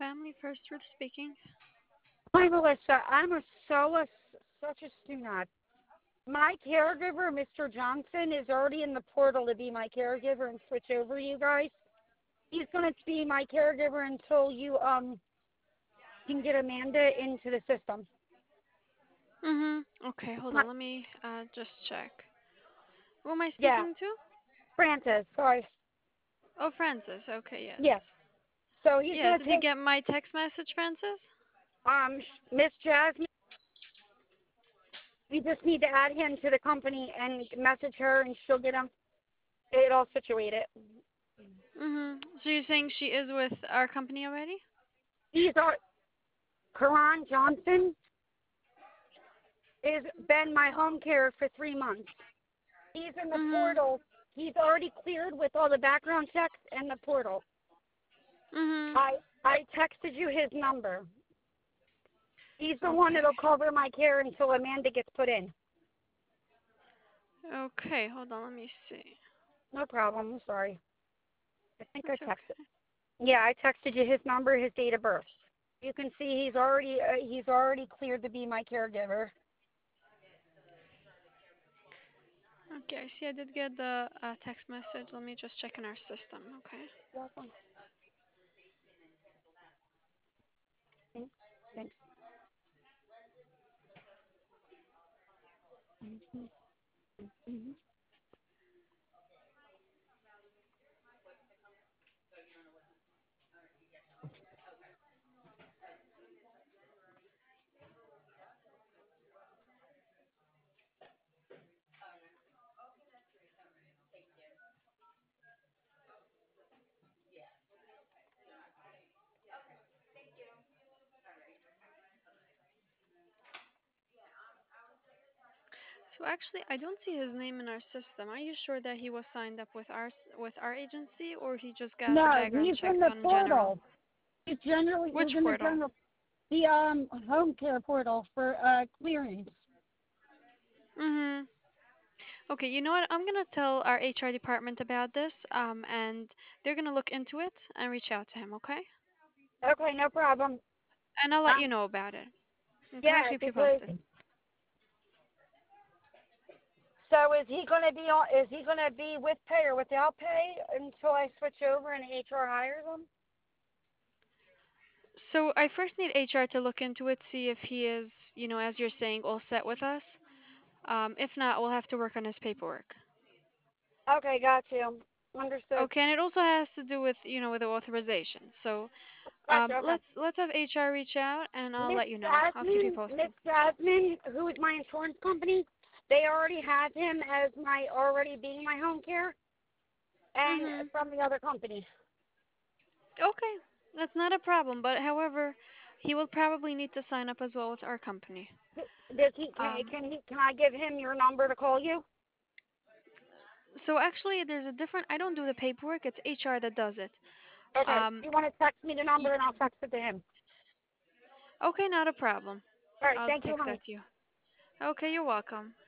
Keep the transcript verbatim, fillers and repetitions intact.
Family First, Ruth speaking. Hi, Melissa. I'm a so a, such a stunat. My caregiver, Mister Johnson, is already in the portal to be my caregiver and switch over you guys. He's going to be my caregiver until you um can get Amanda into the system. Mhm. Okay, hold My, on. Let me uh just check. Who am I yeah, speaking to? Francis. Sorry. Oh, Francis. Okay, Yeah. yes. So he's Yeah, going to did you take get my text message, Francis? um Miss Jasmine. We just need to add him to the company and message her, and she'll get him it all situated. Mhm. So you're saying she is with our company already? He's our Karan Johnson is been my home care for three months. He's in the Mhm. portal. He's already cleared with all the background checks and the portal. Mhm. I I texted you his number. He's the one that'll Okay. cover my care until Amanda gets put in. Okay, hold on. Let me see. No problem. I'm sorry. I think I That's texted. okay. Yeah, I texted you his number, his date of birth. You can see he's already uh, he's already cleared to be my caregiver. Okay, I see. I did get the uh, text message. Let me just check in our system. Okay. Welcome. Thanks. Thanks. Mhm. Mhm. So actually, I don't see his name in our system. Are you sure that he was signed up with our s- with our agency, or he just got the No, background he's in check the done in general? portal. He's generally he's Which in the portal? general the um home care portal for uh clearance. Mhm. Okay, you know what? I'm gonna tell our H R department about this, um, and they're gonna look into it and reach out to him. Okay? Okay, no problem. And I'll let Um, you know about it. Okay, I'll yeah, keep you because posted. so is he gonna be on? Is he gonna be with pay or without pay until I switch over and H R hires him? So I first need H R to look into it, see if he is, you know, as you're saying, all set with us. Um, if not, we'll have to work on his paperwork. Okay, got you. Understood. Okay, and it also has to do with, you know, with the authorization. So Gotcha. um, Okay. let's let's have H R reach out, and I'll Miss let you know. I'll keep you Jasmine, Miss posted. Jasmine, who is my insurance company, they already have him as my already being my home care, and Mhm. from the other company. Okay, that's not a problem. But however, he will probably need to sign up as well with our company. Does he? Can, Um, can he? Can I give him your number to call you? so actually, there's a different. I don't do the paperwork. It's H R that does it. Okay. Um, You want to text me the y- number and I'll text it to him. okay, not a problem. All right. I'll Thank you, text honey. that to you. Okay, you're welcome.